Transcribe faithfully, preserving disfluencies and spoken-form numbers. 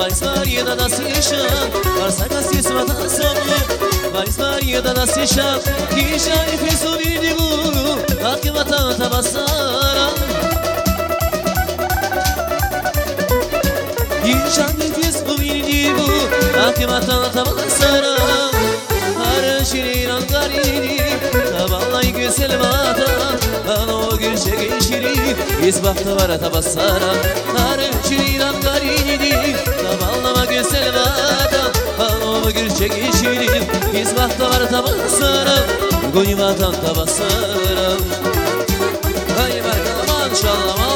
Vais Maria da Sisha, Arsaka Sisma da Somu, Vais Maria da Sisha, Kisha e Fisu Vidigu, Akimata Tabasara. Kisha e Fisu Vidigu, Akimata Tabasara. Arşirin Angarini, Tabalay güzel vata, Ano gülşe geçiri, İzbakta var tabassara. Arşirin Angarini, Taballama güzel vata, Ano gülşe geçiri, İzbakta var tabassara. Goyvatan tabassara. Hay bakalım inşallah.